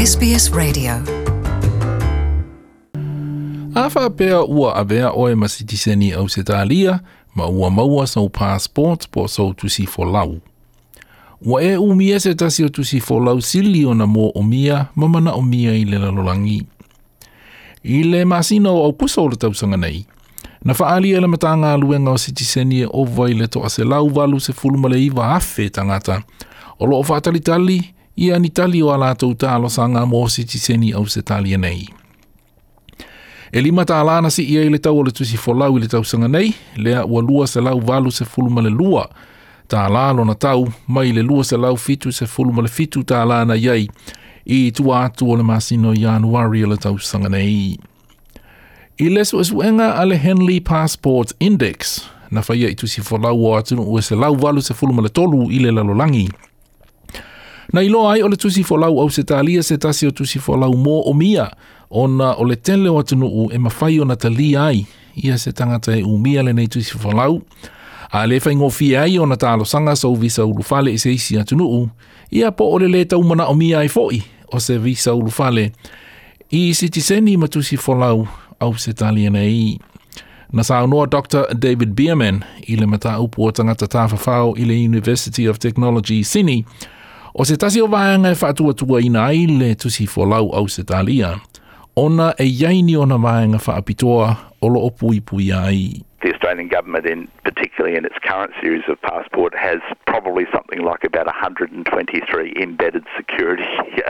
SBS Radio. Afa pea ua avea oe masitiseni au setalia, ma ua maua sau passport po sau tusi folau. Ua e umia se tasi o tusi folau sili o na mo umia, mamana umia i le lalolangi. I le masina o au pusa o le tausanga nei. Na faali e le matanga aluenga o sitiseni e ova i le toa se lau valu se fulumale iwa afe tangata. O lo o fatalitali, ia ni tali o ala tau talo sanga mo sitiseni au setalia nei. E lima ta alana si ia i le tau o le tusi folau i le tausanga nei, lea ua lua se lau valu se fulumale lua. Ta alalo na tau, mai le lua se lau fitu se fulumale fitu ta alana iai, i tua atu o le masino Januari o le tausanga nei. I le suenga ale Henley Passport Index, na whaia i tusi folau o atunu ue se lau valu se fulumale tolu i le lalolangi. Na ilo ai o le tusi folau au se talia se tasi o tusi folau mō o mia, ona o le tele o atunu u e mawhai o na talia ai, ia se tangata e umia le nei tusi folau. A le whai ngofia ai o na talo sanga sau visa ulufale i se isi atunu u, ia po o le taumana o mia ai foi o se visa ulufale. I sitiseni matusi folau au se talia nei. Na saunoa Dr. David Bierman i le mata upu o tangata tawhawhao i le University of Technology Sydney, o se tasi o vaenga e whaatuatua ina ai le tusi folau au se talia. Ona e yaini ona vaenga whaapitoa o lo opui pui ai. The Australian government, particularly in its current series of passport, has probably something like about 123 embedded security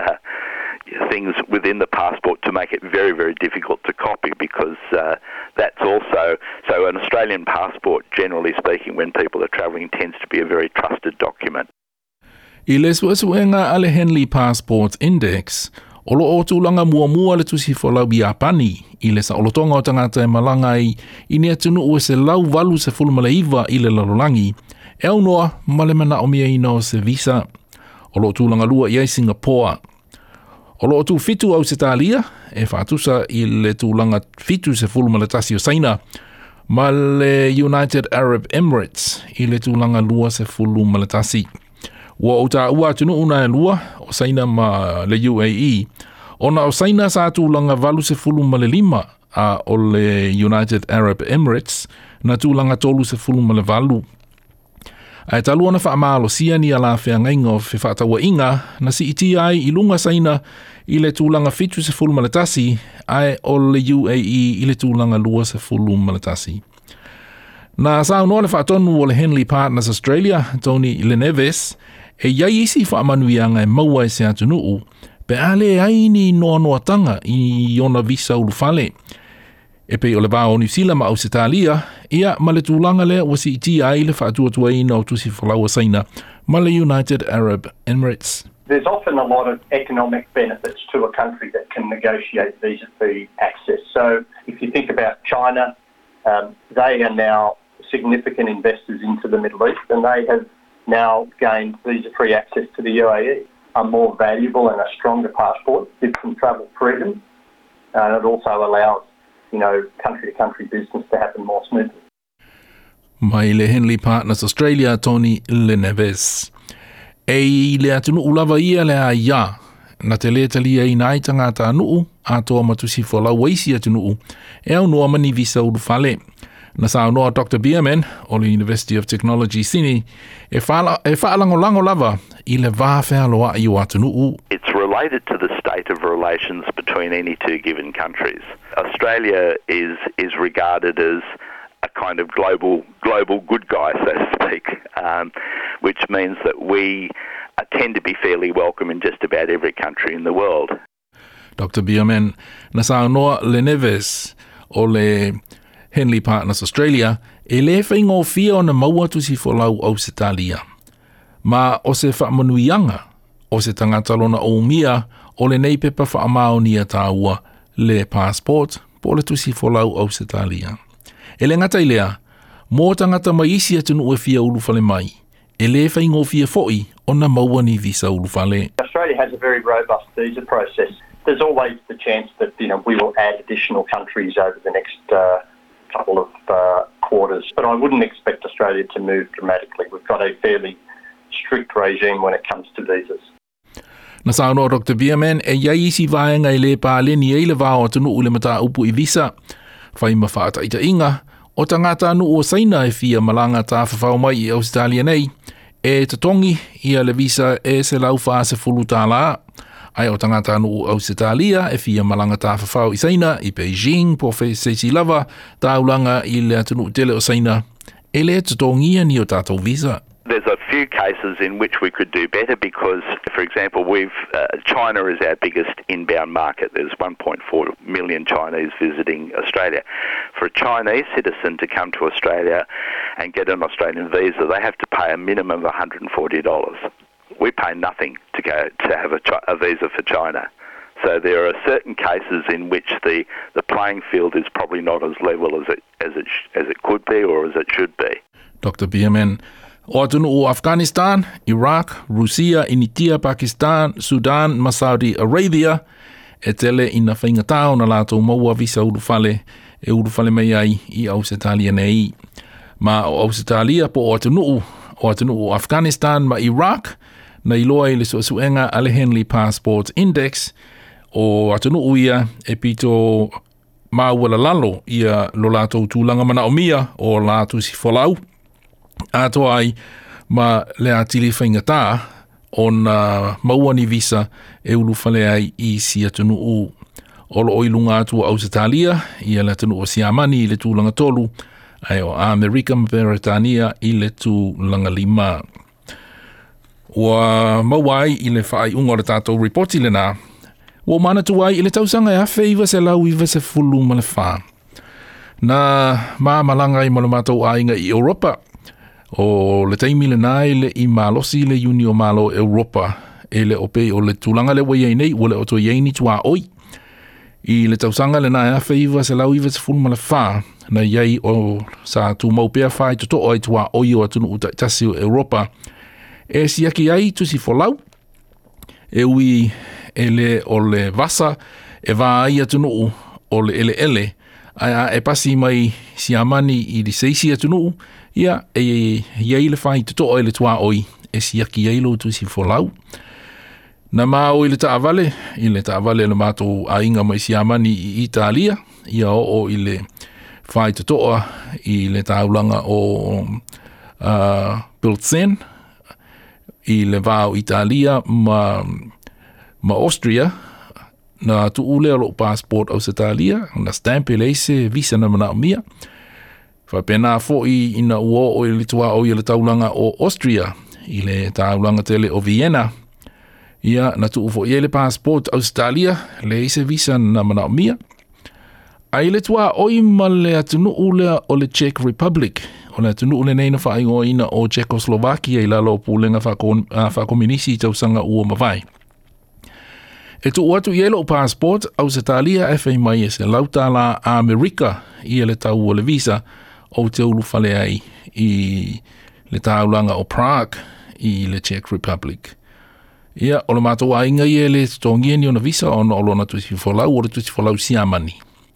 things within the passport to make it very, very difficult to copy, because that's also... So an Australian passport, generally speaking, when people are travelling, tends to be a very trusted document. I le suenga ale Henley Passport Index, olo o tūlanga mua le tusi folau i apani, i le sa olotonga o tangata e malangai, i ni atunu ue se lau valu se fulumale iwa i le lalolangi, e au noa malemana o mia ina o se visa, olo o tūlanga lua i ai Singapore. Olo o tū fitu au se talia, e whaatusa i le tūlanga fitu se fulumale tasi o Saina, ma le United Arab Emirates, i le tūlanga lua se fulumale tasi. Ua o ta ua tunu una e lua, o Saina ma le UAE, ona o Saina sa tūlanga valu se fulumale lima a o le United Arab Emirates, na tūlanga tolu se fulumale valu. Ai talua na whaamalo sia ni ala whea ngainga o whewhatawa inga, na si iti ai i lunga Saina i le tūlanga fitu se fulumale tasi, ai o le UAE i le tūlanga lua se fulumale tasi. Na sao noa le whaatonu o le Henley Partners Australia, Tony Leneves, e iai isi whaamanuianga e maua e se atunuu, pe ale ai ni noa tanga i ona visa ulufale. E pe o le vāo New Zealand ma Ausitalia, ia ma le tūlanga le o si iti ai le whaatuatua ina o tusi whalaua Saina, ma le United Arab Emirates. There's often a lot of economic benefits to a country that can negotiate visa-free access. So if you think about China, they are now significant investors into the Middle East, and they have now gained visa-free access to the UAE, a more valuable and a stronger passport, gives them travel freedom, and it also allows, country-to-country business to happen more smoothly. Mai le Henley Partners Australia, Tony Leneves. E le atunu ulava ia le a ia, na te le talia i nai tangata anuu, atoa matusi fola waisi atunuu, e au noa mani visa ulufale. Na sao noa Dr. Bierman, o le University of Technology Sydney, e whaalangolango lava i le vāwhea loa i o atunuu. It's related to the state of relations between any two given countries. Australia is regarded as a kind of global good guy, so to speak, which means that we tend to be fairly welcome in just about every country in the world. Dr. Bierman, na sao noa Leneves, o le Henley Partners Australia, e le whaingo fia o na maua tusi folau au se talia. Ma o se whaamanuianga, o se tangatalona o umia, o le nei pepa whaamao ni a tāua, le passport, po le tusi folau au se talia. E le ngata ilea, mō tangata mai isi atunu e fia ulufale mai, e le whaingo fia foi o na maua ni visa ulufale. Australia has a very robust visa process. There's always the chance that, we will add additional countries over the next couple of quarters. But I wouldn't expect Australia to move dramatically. We've got a fairly strict regime when it comes to visas. Na sauno Dr. Bierman e iai isi vaenga I le pāleni e le vāo atunu ule mata upu I visa. Whai mawhaata ita inga, o tangata anu o saina e fia malanga tā whawhau mai I Australia nei, e tatongi ia le visa e se lau whaase fulu tā la. Ai o tangata anu o Australia e fia malanga tā whawhau I saina I Beijing, po whai seisi lava, tā ulanga I le atunu tele o saina, e le tatongi ni o tātou visa. There's a few cases in which we could do better because, for example, China is our biggest inbound market. There's 1.4 million Chinese visiting Australia. For a Chinese citizen to come to Australia and get an Australian visa, they have to pay a minimum of $140. We pay nothing to have a visa for China. So there are certain cases in which the playing field is probably not as level as it could be or as it should be. Dr. Bierman, o atunu o Afghanistan, Iraq, Rusia, Initia, Pakistan, Sudan, ma Saudi Arabia, e tele ina whaingatao na lātou maua visa urufale, e urufale mai ai I Ausitalia nei. Ma o Ausitalia po o atunu o Afghanistan, ma Iraq, na iloa I le suenga ale Henley Passport Index, o atunu ia e pito maua lalo ia lo lātou tūlanga mana o mia o lātou si folau. Ato ai ma le atili whaingatā o na mauani visa e ulufale ai I si atunu u. Olo o ilunga atua Ausitalia, ia le atunu o Siamani I le tūlanga tolu, ai o Amerika Britannia I le tūlanga 5. Ua mauai I le whaai unga le tātou reporti le nā. Ua mana tuai I le tausanga e awhi iwa se lau iwa se fulu ma le wha. Na malanga I malamatau ainga I Europa. O le taimi le nai le I malosi le uni o malo Europa e le ope o le tulanga le wai nei o le oto yeini tua oi. I le tausanga le nai awhi iwa se lau iwa se fulu ma le wha na iei o sa tu maupea whai to oi tua oi o atunu uta tasi o Europa. E siaki ai tusi folau e ui e le o le vasa e va ai atunu o le ele ai e pasi mai Siamani I di seisi atunu ia e iei le whai tuto o le tua oi e siaki ei lo tusi folau. Na mao I le taavale le mato a inga mai Siamani I Italia ia o I le whai tuto I le taulanga o Pilsen I le vao Italia ma Austria na tu ule alo passport Ausitalia na stamp le se visa na mana mia. Fa pena fo I ina uo o le tua o le taulanga o Austria I le taulanga tele o Vienna. Ia na tu fo le passport Ausitalia le se visa na mana mia. Ai le tua o ma le atunu ule o le Czech Republic. O le atunu ule nei na fa o ina o Czechoslovakia I lalo pulenga fa komunisi tausanga ua mawai. E tu watu yelo passport Ausitalia e whai mai e se lautala Amerika I le tau o le visa o te ulu whale ai I le taulanga o Prague I le Czech Republic. Ia, o le mātou a inga I le tongia ni o na visa o na olona tusi wholau o le tusi wholau Siamani.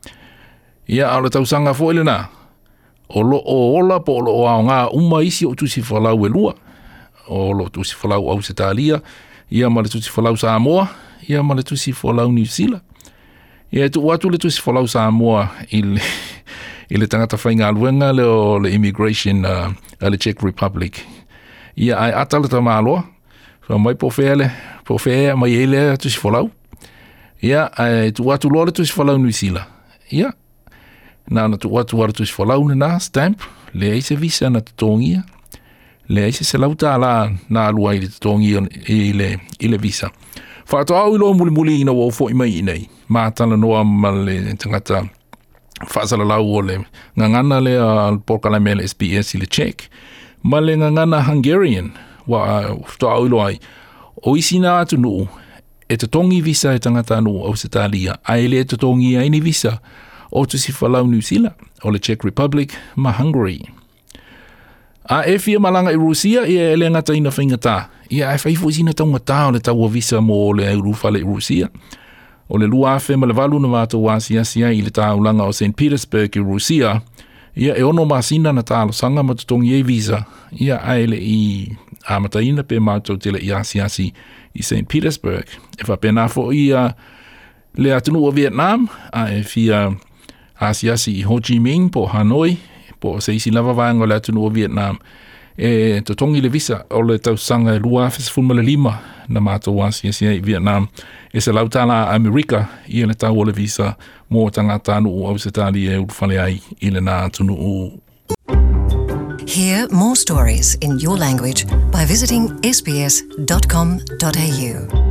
Ia, o le tausanga fo ele nā. O lo o ola po o lo o ao ngā uma isi o tusi wholau e lua. O lo tusi wholau Ausitalia. Ia, ma le tusi wholau Samoa. Ia ma le tusi wholau New Zealand. Ia tu watu le tusi wholau Samoa I le tangata whainga aluenga le immigration le Czech Republic. Ia ai atala ta māloa. Wha mai po whea mai ele tusi wholau. Ia ai tu watu loa le tusi wholau New Zealand. Ia. Na tu watu wara tusi wholau na stamp. Le eise visa na tutongia. Le eise se lauta la na alua I le tutongia I le visa. Whaato au ilo muli ina wau fo I mai inei. Mātala noa ma le tangata whaasala lau o le ngangana le porkala me le SBS I le Czech. Ma le ngangana Hungarian. Whaato au ilo ai. O isi nā atu nuu. E te tongi visa e tangata nuu Ausitalia. Ai le te tongi aini visa o tusi whalau New Zealand. O le Czech Republic ma Hungary. A e fia malanga I Rusia I e le ngata ina whaingatā. Ia e whaifu sina taungatā o le taua visa mo le eurufale I Rusia. O le lua afe ma le valu na mātou asiasia I le taulanga o St. Petersburg I Rusia. Ia e ono masina na tālo sanga matutongi e visa. Ia aele I amataina pe mātou tele I asiasi i St. Petersburg. E whapena fo i le atunu o Vietnam, a e fia asiasi i Ho Chi Minh po Hanoi, po se isi lava vaenga le atunu o Vietnam. E to tongi le visa o le tausanga lua fesfulma lima na mātou asiasi i Vietnam. E se lautala Amerika i le tau o le visa mō tangata anu o Ausitali e urwhale ai i le nā atunu o. Hear more stories in your language by visiting sbs.com.au.